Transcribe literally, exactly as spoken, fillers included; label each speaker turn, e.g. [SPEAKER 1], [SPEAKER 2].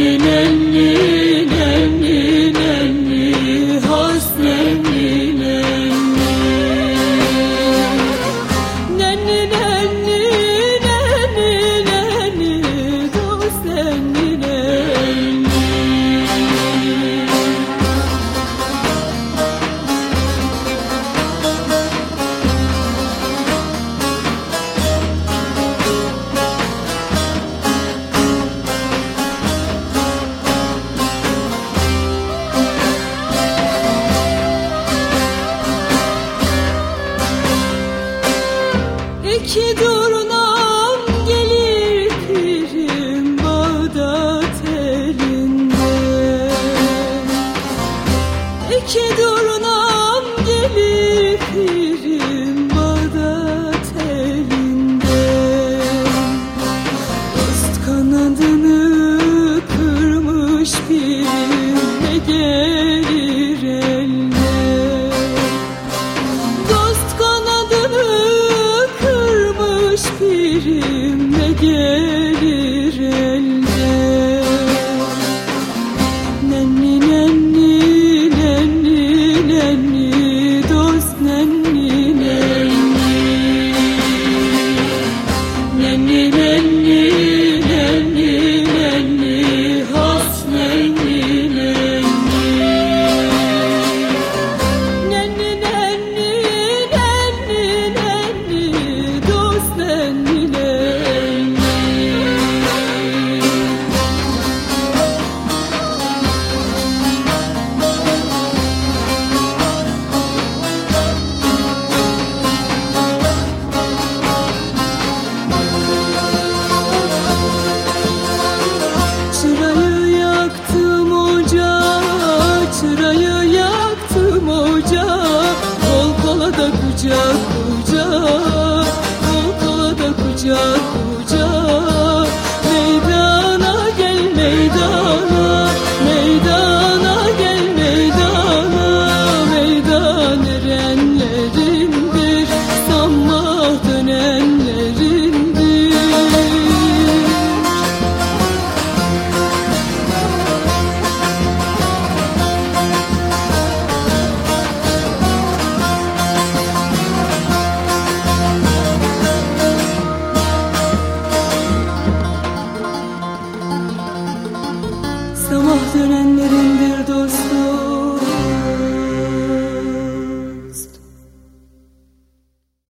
[SPEAKER 1] Nenni nenni nenni nenni has nenni nenni. Nenni nenni nenni nenni dost nenni nenni. İki durnam gelir pirim Bağdat elinde. İki durnam gelir pirim Bağdat elinde. Dost kanadını kırmış pirim ne gelir elde. Dost kanadını pirim ne gelir elde. Nenni nenni nenni nenni dost nenni nenni. Nenni nenni nenni nenni has nenni nenni. Nenni nenni nenni nenni dost nenni nenni. Çırayı yaktım ocağa, çırayı yaktım ocağa. Kol kola da kucak kucak, kol kola da kucak kucak. Meydana gel meydana, meydana gel meydana. Meydan erenlerindir, sanma dönenlerindir. Sabah dönenlerin